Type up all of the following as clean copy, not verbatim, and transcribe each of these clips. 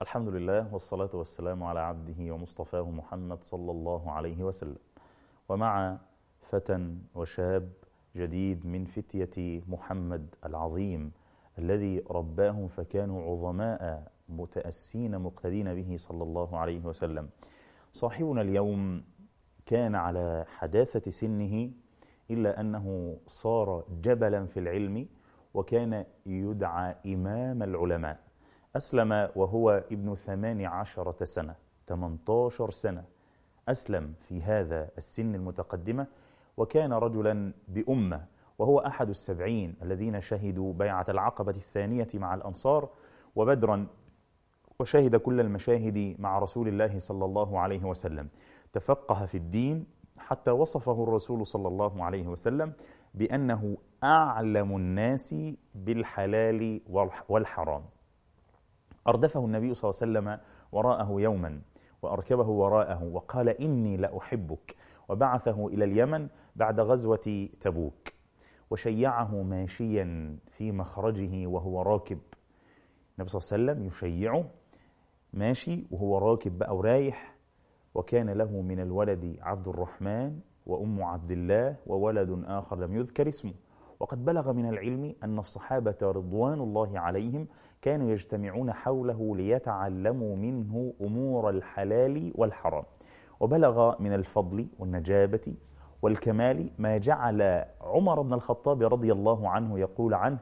الحمد لله والصلاة والسلام على عبده ومصطفاه محمد صلى الله عليه وسلم. ومع فتى وشاب جديد من فتية محمد العظيم الذي رباهم فكانوا عظماء متأسين مقتدين به صلى الله عليه وسلم. صاحبنا اليوم كان على حداثة سنه إلا أنه صار جبلا في العلم، وكان يدعى إمام العلماء. أسلم وهو ابن 18 سنة، 18 سنة أسلم في هذا السن المتقدمة، وكان رجلا بأمة، وهو أحد السبعين الذين شهدوا بيعة العقبة الثانية مع الأنصار وبدرا، وشهد كل المشاهد مع رسول الله صلى الله عليه وسلم. تفقه في الدين حتى وصفه الرسول صلى الله عليه وسلم بأنه أعلم الناس بالحلال والحرام. أردفه النبي صلى الله عليه وسلم وراءه يوما وأركبه وراءه وقال: إني لأحبك، وبعثه إلى اليمن بعد غزوة تبوك، وشيعه ماشيا في مخرجه وهو راكب. النبي صلى الله عليه وسلم يشيعه ماشي وهو راكب بقى ورايح، وكان له من الولد عبد الرحمن وأم عبد الله وولد آخر لم يذكر اسمه. وقد بلغ من العلم أن الصحابة رضوان الله عليهم كانوا يجتمعون حوله ليتعلموا منه أمور الحلال والحرام. وبلغ من الفضل والنجابة والكمال ما جعل عمر بن الخطاب رضي الله عنه يقول عنه: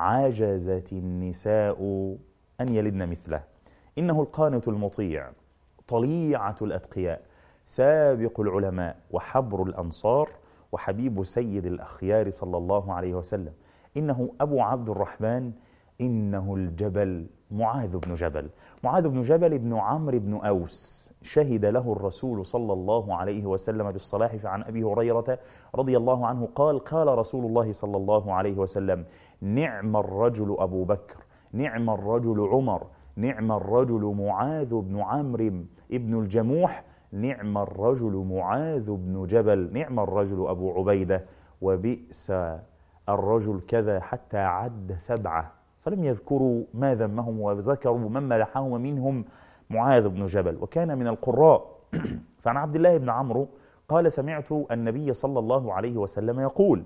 عجزت النساء أن يلدن مثله. إنه القانت المطيع، طليعة الأتقياء، سابق العلماء، وحبر الأنصار، وحبيب سيد الأخيار صلى الله عليه وسلم. إنه أبو عبد الرحمن، إنه الجبل معاذ بن جبل. معاذ بن جبل بن عمرو بن أوس، شهد له الرسول صلى الله عليه وسلم بالصلاح. فعن أبي هريرة رضي الله عنه قال: قال رسول الله صلى الله عليه وسلم: نعم الرجل أبو بكر، نعم الرجل عمر، نعم الرجل معاذ بن عمرو بن الجموح، نعم الرجل معاذ بن جبل، نعم الرجل أبو عبيدة، وبئس الرجل كذا، حتى عد 7 فلم يذكروا ما ذمهم وذكروا من مدحهم، ومنهم معاذ بن جبل، وكان من القراء. فعن عبد الله بن عمرو قال: سمعت النبي صلى الله عليه وسلم يقول: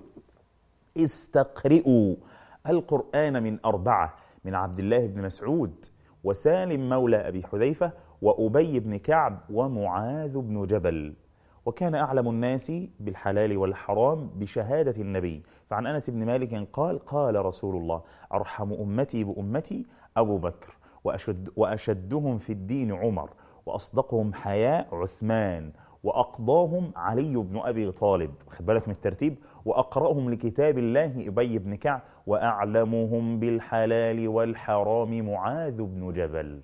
استقرئوا القرآن من 4، من عبد الله بن مسعود، وسالم مولى أبي حذيفة، وأبي بن كعب، ومعاذ بن جبل. وكان أعلم الناس بالحلال والحرام بشهادة النبي. فعن أنس بن مالك قال: قال رسول الله: أرحم أمتي بأمتي أبو بكر، وأشدهم في الدين عمر، وأصدقهم حياء عثمان، وأقضاهم علي بن أبي طالب. خد بالك من الترتيب. وأقرأهم لكتاب الله أبي بن كعب، وأعلمهم بالحلال والحرام معاذ بن جبل.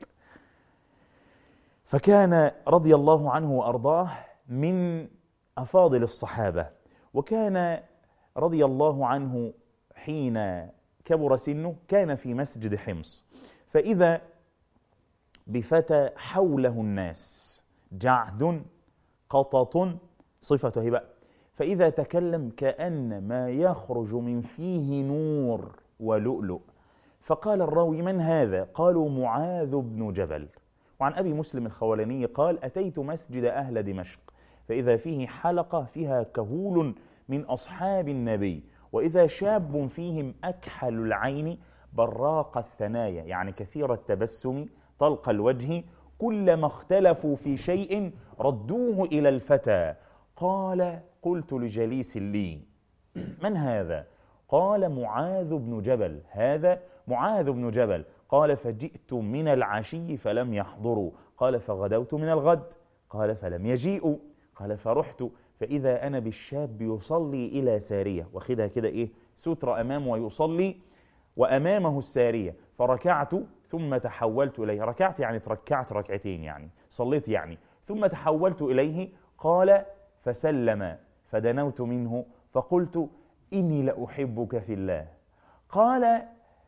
فكان رضي الله عنه وأرضاه من أفاضل الصحابة. وكان رضي الله عنه حين كبر سنه كان في مسجد حمص، فإذا بفتى حوله الناس، جعد قطط صفته بقى، فإذا تكلم كأن ما يخرج من فيه نور ولؤلؤ. فقال الراوي: من هذا؟ قالوا: معاذ بن جبل. وعن أبي مسلم الخولاني قال: أتيت مسجد أهل دمشق، فإذا فيه حلقة فيها كهول من أصحاب النبي، وإذا شاب فيهم أكحل العين براق الثنايا، يعني كثير التبسم طلق الوجه، كلما اختلفوا في شيء ردوه إلى الفتى. قال: قلت لجليس لي: من هذا؟ قال: معاذ بن جبل. هذا معاذ بن جبل. قال: فجئت من العشي فلم يحضروا. قال: فغدوت من الغد. قال: فلم يجيئوا. قال: فرحت فإذا أنا بالشاب يصلي إلى سارية، واخدها كده إيه سترة أمامه ويصلي، وأمامه السارية، فركعت ثم تحولت إليه. ركعت يعني تركعت ركعتين، يعني صليت يعني. ثم تحولت إليه. قال: فسلم فدنوت منه فقلت: إني لأحبك في الله. قال: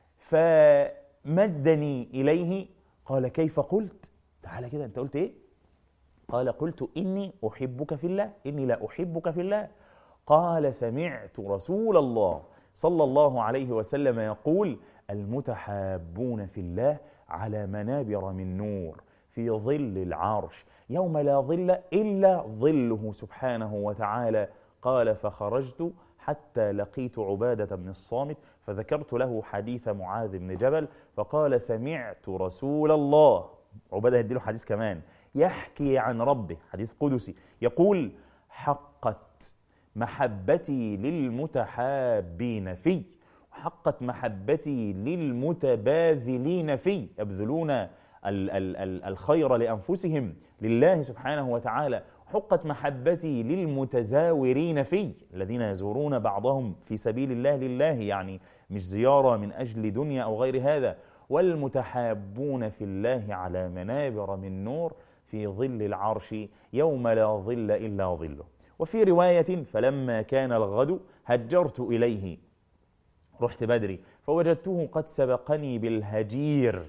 فمدني إليه. قال: كيف قلت؟ تعالى كده، أنت قلت إيه؟ قال: قلت: إني أحبك في الله، إني لا أحبك في الله. قال: سمعت رسول الله صلى الله عليه وسلم يقول: المتحابون في الله على منابر من نور في ظل العرش يوم لا ظل إلا ظله سبحانه وتعالى. قال فخرجت حتى لقيت عبادة بن الصامت فذكرت له حديث معاذ بن جبل فقال سمعت رسول الله، عبادة يديله حديث كمان، يحكي عن ربه حديث قدسي يقول حقت محبتي للمتحابين في، وحقت محبتي للمتباذلين في، يبذلون الخير لأنفسهم لله سبحانه وتعالى. حقت محبتي للمتزاورين في، الذين يزورون بعضهم في سبيل الله لله، يعني مش زيارة من أجل دنيا أو غير هذا. والمتحابون في الله على منابر من نور في ظل العرش يوم لا ظل إلا ظله. وفي رواية فلما كان الغد هجرت إليه، رحت بدري فوجدته قد سبقني بالهجير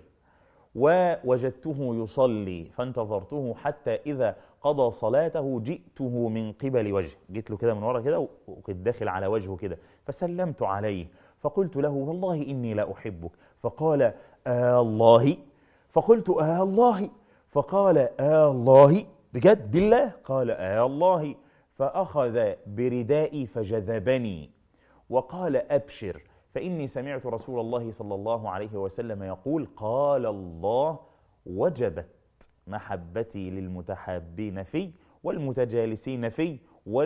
ووجدته يصلي فانتظرته حتى إذا قضى صلاته جئته من قبل وجهه، جيت له كده من ورا كده وكنت داخل على وجهه كده فسلمت عليه فقلت له والله إني لا أحبك، فقال الله، فقلت الله، فقال الله بجد بالله، قال الله، فأخذ بردائي فجذبني وقال أبشر فإني سمعت رسول الله صلى الله عليه وسلم يقول قال الله وجبت محبتي للمتحابين في والمتجالسين في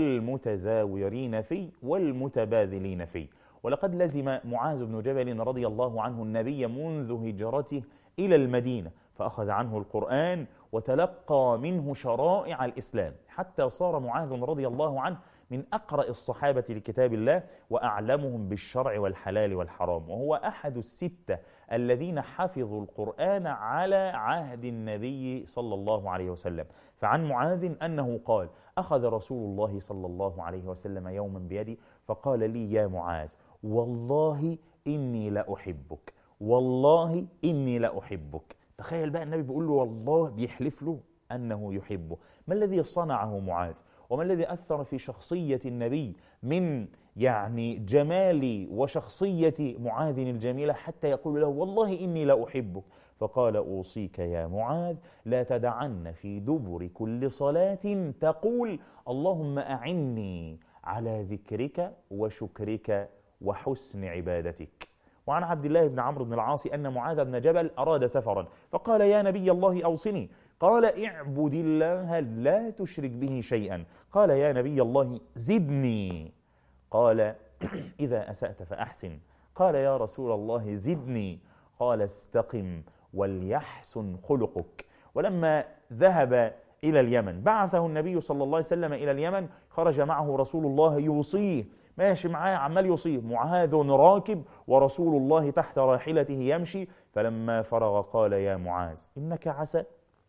والمتزاورين في والمتباذلين في. ولقد لزم معاذ بن جبل رضي الله عنه النبي منذ هجرته إلى المدينة فأخذ عنه القرآن وتلقى منه شرائع الإسلام حتى صار معاذ رضي الله عنه من أقرأ الصحابة لكتاب الله وأعلمهم بالشرع والحلال والحرام، وهو أحد الستة الذين حفظوا القرآن على عهد النبي صلى الله عليه وسلم. فعن معاذ أنه قال أخذ رسول الله صلى الله عليه وسلم يوما بيدي فقال لي يا معاذ والله إني لأحبك، والله إني لأحبك. تخيل بقى النبي بيقول له والله، بيحلف له أنه يحبه. ما الذي صنعه معاذ وما الذي أثر في شخصية النبي من يعني جمال وشخصية معاذ الجميلة حتى يقول له والله إني لأحبك؟ فقال أوصيك يا معاذ لا تدعن في دبر كل صلاة تقول اللهم أعني على ذكرك وشكرك وحسن عبادتك. وعن عبد الله بن عمرو بن العاص أن معاذ بن جبل أراد سفرا فقال يا نبي الله أوصني، قال اعبد الله لا تشرك به شيئا، قال يا نبي الله زدني، قال إذا أسأت فأحسن، قال يا رسول الله زدني، قال استقم وليحسن خلقك. ولما ذهب إلى اليمن بعثه النبي صلى الله عليه وسلم إلى اليمن، خرج معه رسول الله يوصيه، ماشي معاه عمال يوصيه، معاذ راكب ورسول الله تحت راحلته يمشي. فلما فرغ قال يا معاذ إنك عسى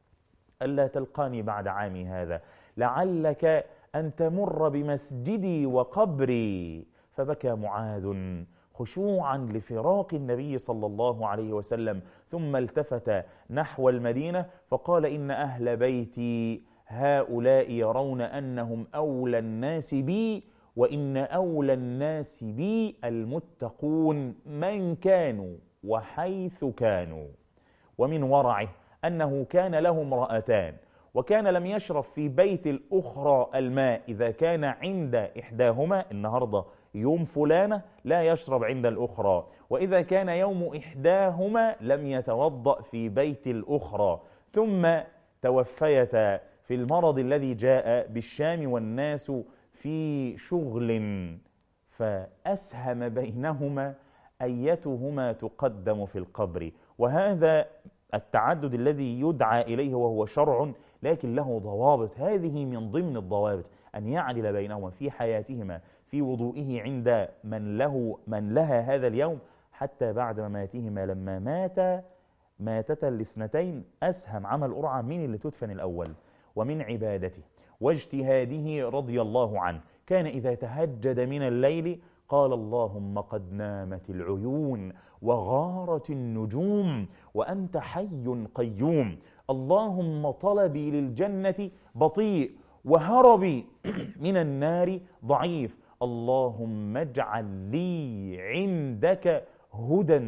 ألا تلقاني بعد عامي هذا، لعلك أن تمر بمسجدي وقبري. فبكى معاذ خشوعا لفراق النبي صلى الله عليه وسلم، ثم التفت نحو المدينة فقال إن أهل بيتي هؤلاء يرون أنهم أولى الناس بي، وإن أولى الناس بي المتقون من كانوا وحيث كانوا. ومن ورعه أنه كان له امرأتان، وكان لم يشرب في بيت الأخرى الماء إذا كان عند إحداهما، النهاردة يوم فلانة لا يشرب عند الأخرى، وإذا كان يوم إحداهما لم يتوضأ في بيت الأخرى. ثم توفيتا في المرض الذي جاء بالشام والناس في شغل، فأسهم بينهما أيتهما تقدم في القبر. وهذا التعدد الذي يدعى إليه وهو شرع لكن له ضوابط، هذه من ضمن الضوابط أن يعدل بينهما في حياتهما، في وضوئه عند من لها هذا اليوم، حتى بعد مماتهما لما ماتتا الاثنتين أسهم عمل قرعة من اللي تدفن الأول. ومن عبادته واجتهاده رضي الله عنه كان إذا تهجد من الليل قال اللهم قد نامت العيون وغارت النجوم وأنت حي قيوم، اللهم طلبي للجنة بطيء وهربي من النار ضعيف، اللهم اجعل لي عندك هدى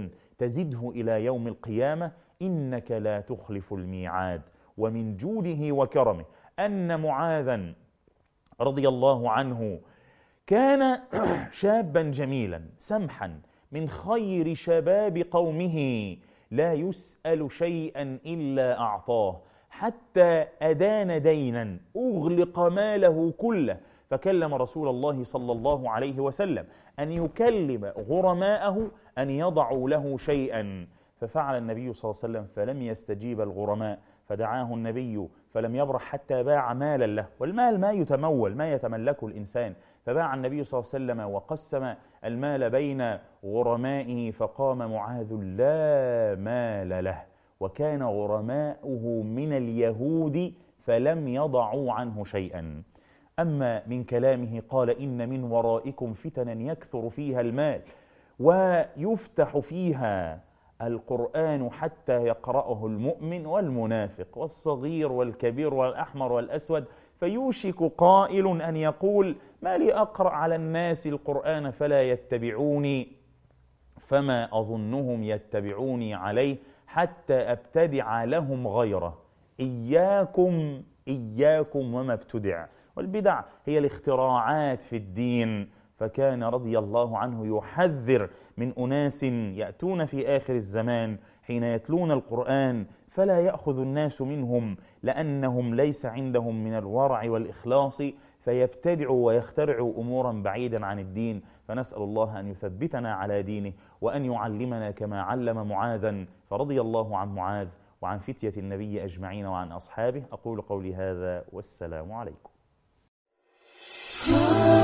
تزده إلى يوم القيامة إنك لا تخلف الميعاد. ومن جوده وكرمه أن معاذا رضي الله عنه كان شابا جميلا سمحا من خير شباب قومه، لا يسأل شيئا إلا أعطاه، حتى أدان دينا أغلق ماله كله، فكلم رسول الله صلى الله عليه وسلم أن يكلم غرماءه أن يضعوا له شيئا، ففعل النبي صلى الله عليه وسلم فلم يستجيب الغرماء، فدعاه النبي فلم يبرح حتى باع مالا له، والمال ما يتمول ما يتملكه الإنسان، فباع النبي صلى الله عليه وسلم وقسم المال بين غرمائه، فقام معاذ لا مال له، وكان غرماؤه من اليهود فلم يضعوا عنه شيئا. أما من كلامه قال إن من ورائكم فتنا يكثر فيها المال ويفتح فيها القرآن حتى يقرأه المؤمن والمنافق والصغير والكبير والأحمر والأسود، فيوشك قائل أن يقول ما لي أقرأ على الناس القرآن فلا يتبعوني، فما أظنهم يتبعوني عليه حتى أبتدع لهم غيره. إياكم وما ابتدع، والبدع هي الاختراعات في الدين. فكان رضي الله عنه يحذر من أناس يأتون في آخر الزمان حين يتلون القرآن فلا يأخذ الناس منهم لأنهم ليس عندهم من الورع والإخلاص، فيبتدعوا ويخترعوا أمورا بعيدا عن الدين. فنسأل الله أن يثبتنا على دينه وأن يعلمنا كما علم معاذا، فرضي الله عن معاذ وعن فتية النبي أجمعين وعن أصحابه. أقول قولي هذا والسلام عليكم.